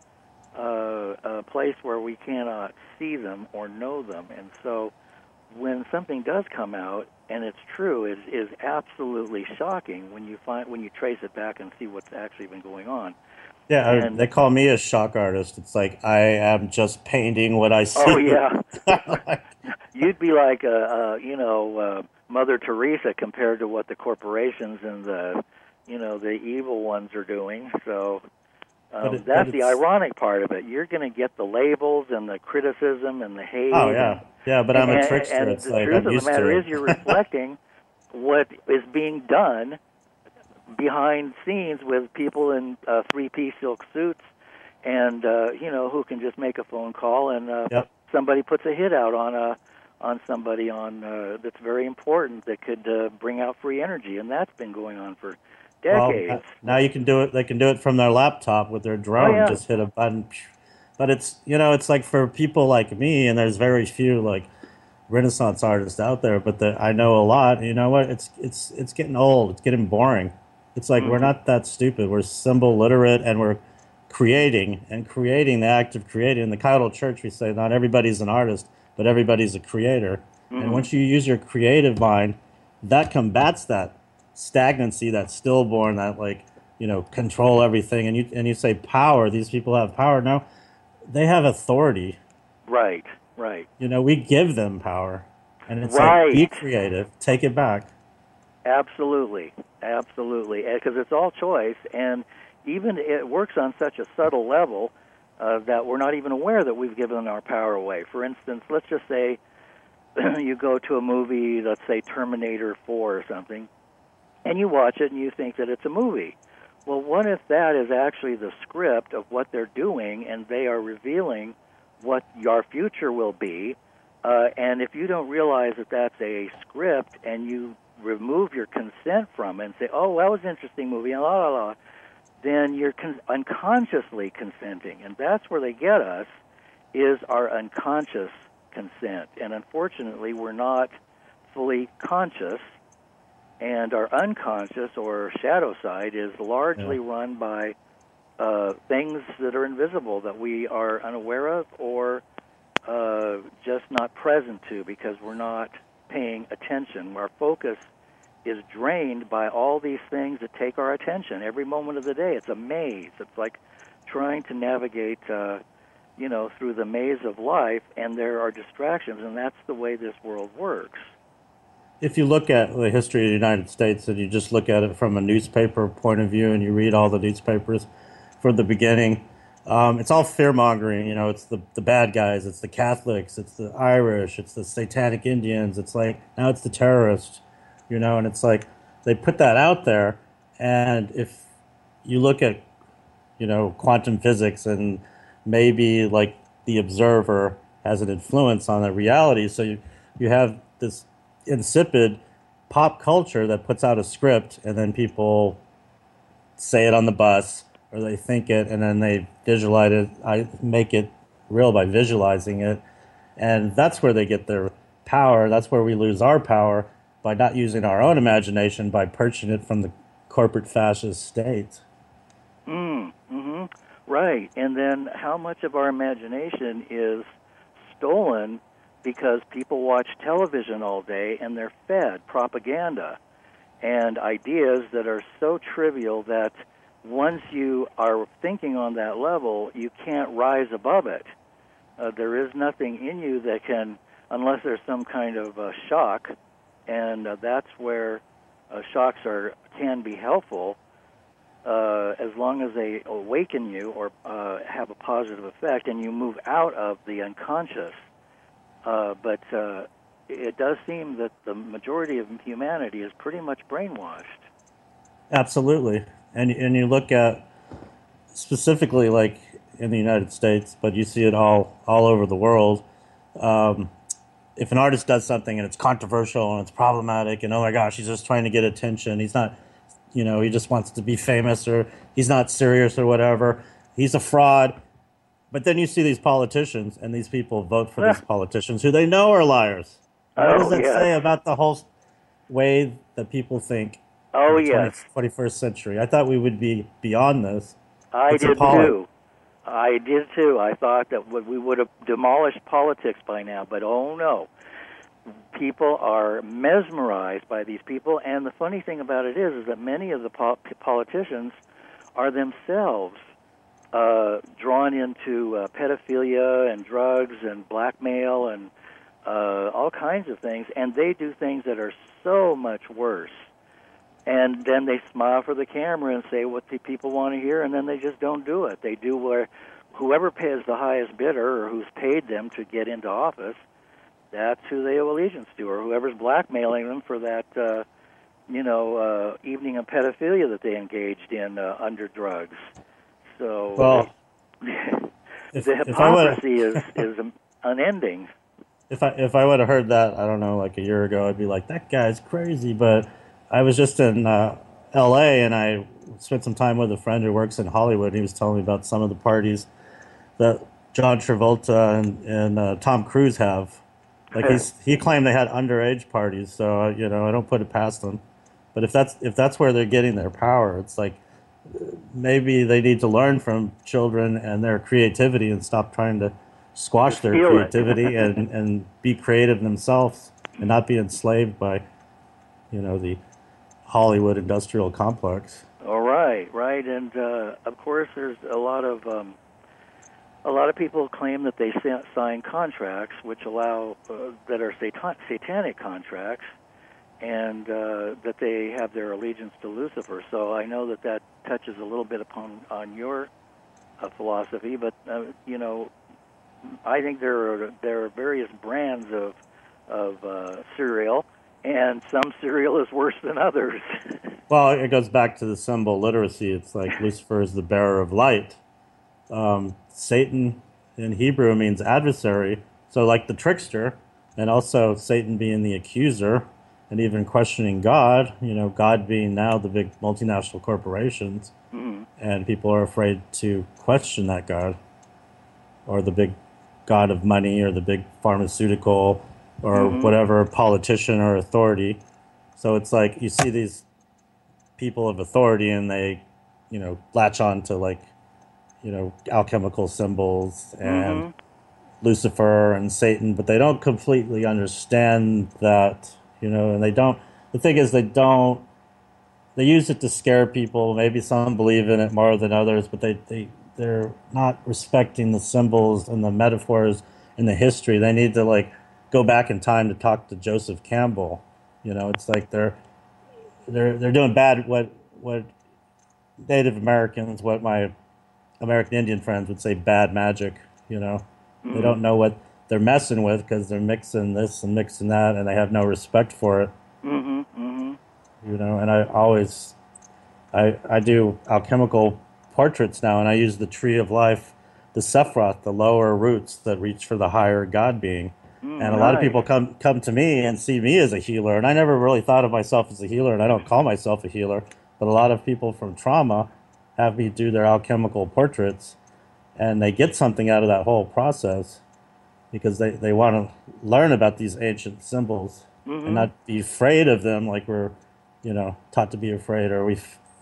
uh, a place where we cannot see them or know them, and so when something does come out and it's true, it is absolutely shocking when you find when you trace it back and see what's actually been going on. Yeah, And, they call me a shock artist. It's like I am just painting what I see. oh yeah, you'd be like a, a you know uh, Mother Teresa compared to what the corporations and the you know the evil ones are doing. So um, it, that's the ironic part of it. You're going to get the labels and the criticism and the hate. Oh yeah, and, yeah. But I'm and, a trickster. And it's the like truth I'm of used the matter to is, it. you're reflecting what is being done behind scenes with people in uh, three-piece silk suits, and uh, you know who can just make a phone call and uh, Yep. somebody puts a hit out on a on somebody on uh, that's very important that could uh, bring out free energy, and that's been going on for decades. Well, now you can do it. They can do it from their laptop with their drone. Oh, yeah. Just hit a button. But it's you know it's like for people like me, and there's very few like Renaissance artists out there, but the, I know a lot. You know what? It's it's it's getting old. It's getting boring. It's like Mm-hmm. we're not that stupid. We're symbol literate, and we're creating and creating the act of creating. In the Kyoto Church, we say not everybody's an artist, but everybody's a creator. Mm-hmm. And once you use your creative mind, that combats that stagnancy, that stillborn, that like you know control everything. And you and you say power. These people have power. No, they have authority. Right, right. You know, we give them power, and it's Right. like be creative, take it back. Absolutely, absolutely, because it's all choice, and even it works on such a subtle level uh, that we're not even aware that we've given our power away. For instance, let's just say you go to a movie, let's say Terminator four or something, and you watch it and you think that it's a movie. Well, what if that is actually the script of what they're doing, and they are revealing what your future will be, uh, and if you don't realize that that's a script and you remove your consent from it and say, oh, that was an interesting movie, and la, la, la, then you're con- unconsciously consenting. And that's where they get us, is our unconscious consent. And unfortunately, we're not fully conscious, and our unconscious or shadow side is largely Yeah. run by uh, things that are invisible that we are unaware of or uh, just not present to because we're not paying attention. Our focus is drained by all these things that take our attention every moment of the day. It's a maze. It's like trying to navigate, uh, you know, through the maze of life, and there are distractions, and that's the way this world works. If you look at the history of the United States and you just look at it from a newspaper point of view and you read all the newspapers from the beginning, um, it's all fear-mongering. You know, it's the, the bad guys, it's the Catholics, it's the Irish, it's the satanic Indians, it's like, now it's the terrorists, you know, and it's like they put that out there, and if you look at, you know, quantum physics and maybe like the observer has an influence on the reality, so you, you have this insipid pop culture that puts out a script and then people say it on the bus or they think it and then they visualize it. I make it real by visualizing it, and that's where they get their power. That's where we lose our power, by not using our own imagination, by purchasing it from the corporate fascist state. Mm, mm-hmm. Right. And then how much of our imagination is stolen because people watch television all day and they're fed propaganda and ideas that are so trivial that once you are thinking on that level, you can't rise above it. Uh, there is nothing in you that can, unless there's some kind of uh, shock, and uh, that's where uh, shocks are can be helpful uh, as long as they awaken you or uh, have a positive effect, and you move out of the unconscious. Uh, but uh, it does seem that the majority of humanity is pretty much brainwashed. Absolutely. And and you look at specifically like in the United States, but you see it all all over the world. Um, if an artist does something and it's controversial and it's problematic and oh my gosh, he's just trying to get attention. He's not, you know, he just wants to be famous or he's not serious or whatever. He's a fraud. But then you see these politicians and these people vote for these politicians who they know are liars. Oh, what does that yes. say about the whole way that people think? Oh, in the yes. twenty-first century. I thought we would be beyond this. I It's did appalling. too. I did too. I thought that we would have demolished politics by now, but oh no. People are mesmerized by these people, and the funny thing about it is, is that many of the po- politicians are themselves uh, drawn into uh, pedophilia and drugs and blackmail and uh, all kinds of things, and they do things that are so much worse. And then they smile for the camera and say what the people want to hear, and then they just don't do it. They do where whoever pays the highest bidder or who's paid them to get into office, that's who they owe allegiance to, or whoever's blackmailing them for that, uh, you know, uh, evening of pedophilia that they engaged in uh, under drugs. So Well, the if, if I would hypocrisy is, is unending. if I if I would have heard that, I don't know, like a year ago, I'd be like, that guy's crazy. But I was just in uh, L A and I spent some time with a friend who works in Hollywood. He was telling me about some of the parties that John Travolta and, and uh, Tom Cruise have. Like he's he claimed they had underage parties, so uh, you know I don't put it past them. But if that's if that's where they're getting their power, it's like maybe they need to learn from children and their creativity and stop trying to squash their Steal it. creativity and, and be creative themselves and not be enslaved by, you know, the Hollywood industrial complex. All right, right, and uh, of course, there's a lot of um, a lot of people claim that they sa- sign contracts which allow uh, that are satan- satanic contracts, and uh, that they have their allegiance to Lucifer. So I know that that touches a little bit upon on your uh, philosophy, but uh, you know, I think there are there are various brands of of uh, cereal. And some cereal is worse than others. Well, it goes back to the symbol literacy. It's like Lucifer is the bearer of light. Um, Satan in Hebrew means adversary. So like the trickster, and also Satan being the accuser, and even questioning God, you know, God being now the big multinational corporations. Mm. And people are afraid to question that God, or the big God of money, or the big pharmaceutical, or Mm-hmm. whatever politician or authority. So it's like you see these people of authority and they, you know, latch on to like, you know, alchemical symbols and Mhm. Lucifer and Satan, but they don't completely understand that, you know, and they don't, the thing is they don't, they use it to scare people. Maybe some believe in it more than others, but they, they, they're not respecting the symbols and the metaphors and the history. They need to like go back in time to talk to Joseph Campbell. You know, it's like they're they're they're doing bad what what Native Americans, what my American Indian friends would say, bad magic. You know, Mm-hmm. they don't know what they're messing with because they're mixing this and mixing that, and they have no respect for it. Mhm. Mhm. You know, and I always I I do alchemical portraits now, and I use the tree of life, the Sephiroth, the lower roots that reach for the higher God being. Mm, And a lot of nice. people come come to me and see me as a healer, and I never really thought of myself as a healer, and I don't call myself a healer. But a lot of people from trauma have me do their alchemical portraits, and they get something out of that whole process because they, they want to learn about these ancient symbols Mhm. and not be afraid of them like we're, you know, taught to be afraid, or we f-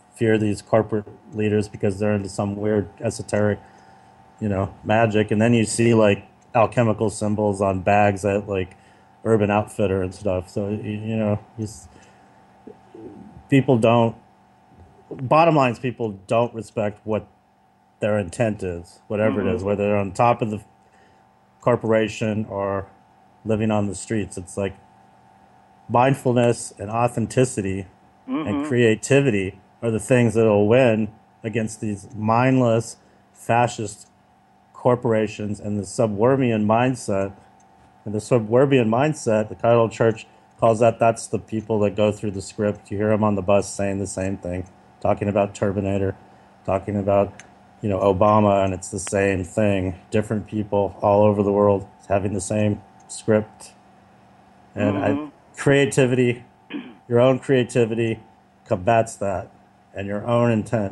fear these corporate leaders because they're into some weird esoteric, you know, magic. And then you see like alchemical symbols on bags at like Urban Outfitter and stuff. So, you, you know, just, people don't, bottom line is people don't respect what their intent is, whatever mm-hmm. it is, whether they're on top of the corporation or living on the streets. It's like mindfulness and authenticity mm-hmm. and creativity are the things that will win against these mindless fascist corporations and the Subwerbian mindset. And the Subwerbian mindset, the Catholic Church calls that, that's the people that go through the script. You hear them on the bus saying the same thing, talking about Terminator, talking about, you know, Obama, and it's the same thing. Different people all over the world having the same script. And mm-hmm. I, creativity, your own creativity combats that, and your own intent,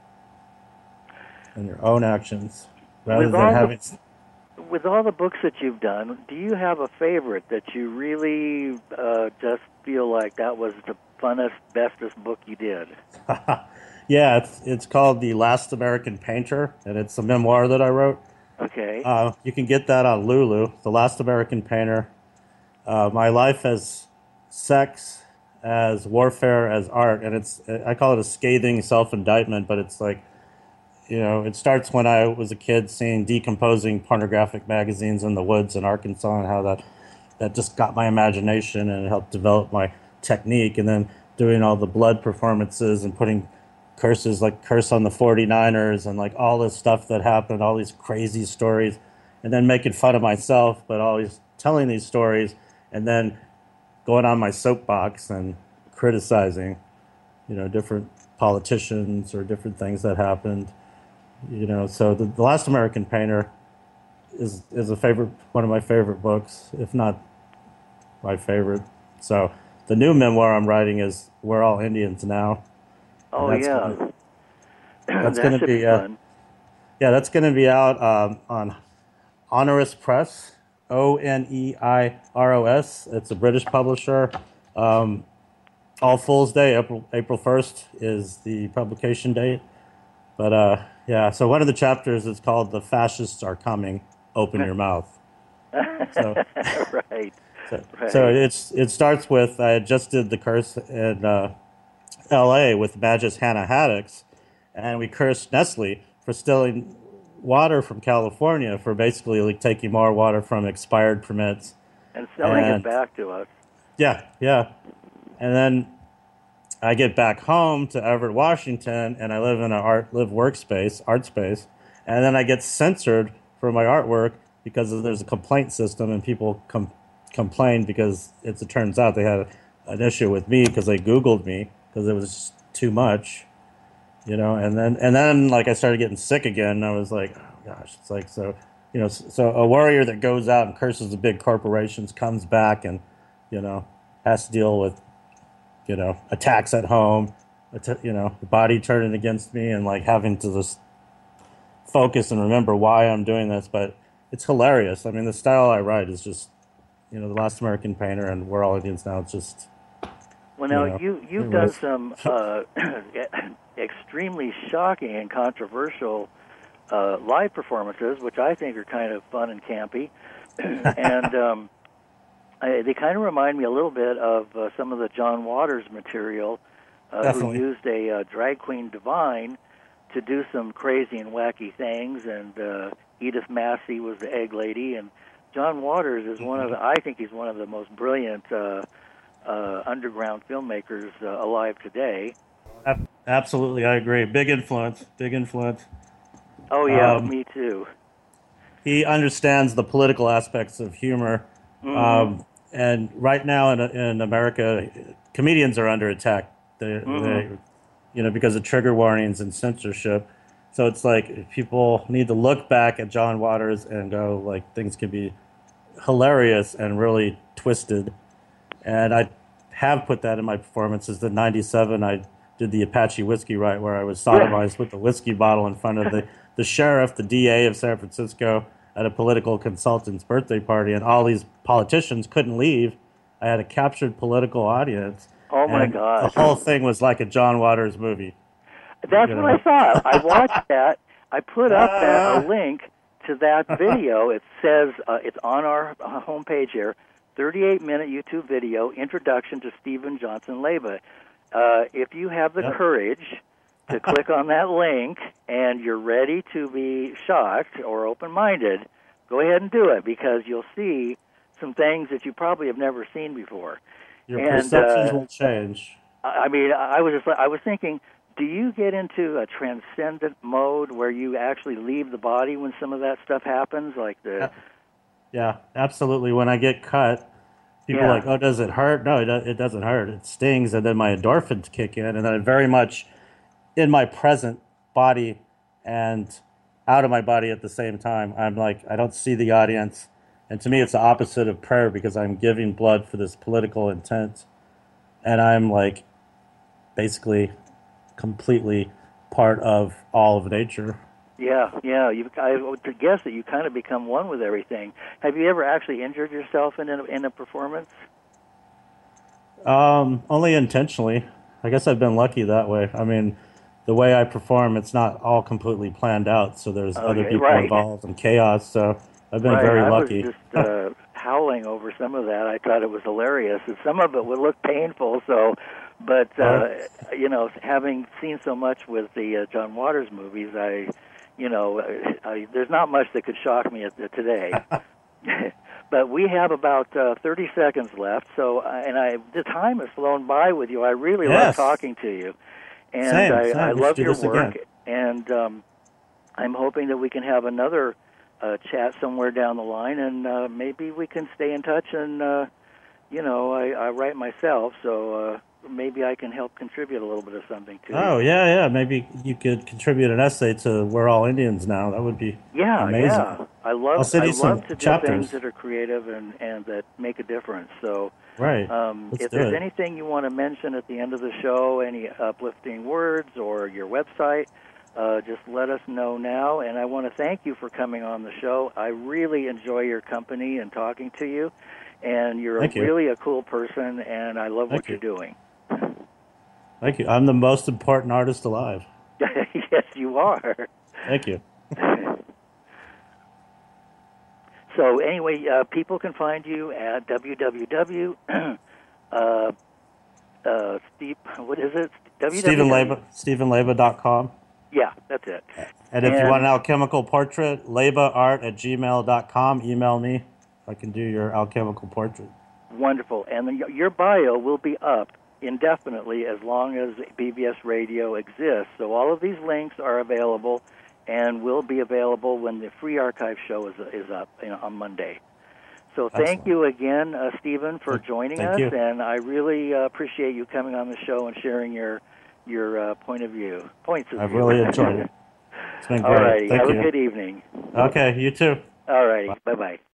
and your own actions, rather with than having... The, with all the books that you've done, do you have a favorite that you really uh, just feel like that was the funnest, bestest book you did? Yeah, it's it's called The Last American Painter, and it's a memoir that I wrote. Okay. Uh, you can get that on Lulu, The Last American Painter. Uh, my life as sex, as warfare, as art, and it's I call it a scathing self-indictment, but it's like, you know, it starts when I was a kid seeing decomposing pornographic magazines in the woods in Arkansas, and how that that just got my imagination and helped develop my technique, and then doing all the blood performances and putting curses like Curse on the forty-niners and like all this stuff that happened, all these crazy stories, and then making fun of myself, but always telling these stories, and then going on my soapbox and criticizing, you know, different politicians or different things that happened, you know. So the, the Last American Painter is is a favorite, one of my favorite books, if not my favorite. So the new memoir I'm writing is We're All Indians Now. Oh yeah, gonna, that's that going to be, be uh, fun. Yeah, that's going to be out um, on Honoris Press, O N E I R O S. It's a British publisher. Um, All Fool's Day, April April first, is the publication date. But uh, yeah, so one of the chapters is called "The Fascists Are Coming. Open Your Mouth." So, right. So, right. so it's it starts with I just did the curse in uh, L A with Magus Hannah Haddocks, and we cursed Nestle for stealing water from California, for basically like taking more water from expired permits and selling and, it back to us. Yeah, yeah. And then I get back home to Everett, Washington, and I live in an art live workspace, art space, and then I get censored for my artwork because there's a complaint system, and people com- complain because it's, it turns out they had an issue with me because they Googled me because it was just too much, you know. And then and then like I started getting sick again, and I was like, oh gosh, it's like so, you know. So a warrior that goes out and curses the big corporations comes back and, you know, has to deal with, you know, attacks at home, you know, the body turning against me, and like having to just focus and remember why I'm doing this. But it's hilarious. I mean, the style I write is just, you know, The Last American Painter and We're All Indians Now. It's just. Well, now you know, you you've done some uh, extremely shocking and controversial uh, live performances, which I think are kind of fun and campy, and. Um, I, they kind of remind me a little bit of uh, some of the John Waters material, uh, who used a uh, drag queen divine to do some crazy and wacky things, and uh, Edith Massey was the egg lady, and John Waters is one of the, I think he's one of the most brilliant uh, uh, underground filmmakers uh, alive today. Absolutely, I agree. Big influence, big influence. Oh yeah, um, me too. He understands the political aspects of humor. Mm-hmm. Um, and right now in in America, comedians are under attack. They, mm-hmm. they, you know, because of trigger warnings and censorship. So it's like people need to look back at John Waters and go, like, things can be hilarious and really twisted. And I have put that in my performances. In ninety-seven, I did the Apache Whiskey Riot, where I was sodomized with a whiskey bottle in front of the, the sheriff, the D A of San Francisco, at a political consultant's birthday party, and all these politicians couldn't leave. I had a captured political audience. Oh my God! The whole thing was like a John Waters movie. That's you what know. I thought. I watched that. I put up that, a link to that video. It says uh, it's on our uh, homepage here. thirty-eight minute YouTube video, Introduction to Steven Johnson Leyba. Uh, if you have the Yep. courage to click on that link and you're ready to be shocked or open-minded, go ahead and do it, because you'll see some things that you probably have never seen before. Your And, perceptions uh, will change. I mean, I was just I was thinking, do you get into a transcendent mode where you actually leave the body when some of that stuff happens, like the Yeah, absolutely. When I get cut, people Yeah. are like, "Oh, does it hurt?" No, it, do- it doesn't hurt. It stings, and then my endorphins kick in, and then I'm very much in my present body and out of my body at the same time. I'm like, I don't see the audience, and to me, it's the opposite of prayer, because I'm giving blood for this political intent, and I'm like, basically, completely part of all of nature. Yeah, yeah. You, I would guess that you kind of become one with everything. Have you ever actually injured yourself in a, in a performance? Um, only intentionally. I guess I've been lucky that way. I mean, the way I perform, it's not all completely planned out, so there's other Okay, people right. involved and chaos. So I've been Right. very I lucky. was just uh, howling over some of that. I thought it was hilarious, and some of it would look painful. So, but uh, you know, having seen so much with the uh, John Waters movies, I, you know, I, there's not much that could shock me at, today. But we have about uh, thirty seconds left, so uh, and I the time has flown by with you. I really love Yes. talking to you, and Same, I, same. I We love should do your this work. again. And um, I'm hoping that we can have another uh, chat somewhere down the line, and uh, maybe we can stay in touch. And uh, you know, I, I write myself, so uh, maybe I can help contribute a little bit of something to Oh you. yeah, yeah. Maybe you could contribute an essay to "We're All Indians Now." That would be Yeah, amazing. yeah. I love I'll send I you some love to do chapters. things that are creative and, and that make a difference. So Right. um, Let's if do there's it. anything you want to mention at the end of the show, any uplifting words or your website, uh, just let us know now. And I want to thank you for coming on the show. I really enjoy your company and talking to you. And you're Thank a, you. really a cool person, and I love Thank what you're doing. Thank you. I'm the most important artist alive. Yes, you are. Thank you. So anyway, uh, people can find you at www. uh, uh, Steve, what is it? Stephen Leyba, Stephen Leyba dot com. Yeah, that's it. And if you And- want an alchemical portrait, leibaart at gmail dot com. Email me. I can do your alchemical portrait. Wonderful. And the, your bio will be up indefinitely as long as B B S Radio exists. So all of these links are available and will be available when the free archive show is is up, you know, on Monday. So thank Excellent. you again, uh, Stephen, for Thank- joining thank us, you. and I really uh, appreciate you coming on the show and sharing your your uh, point of view, points of I've view. really enjoyed it. It's been All great. righty. Thank Have you. a good evening. Okay, you too. All righty. Bye bye.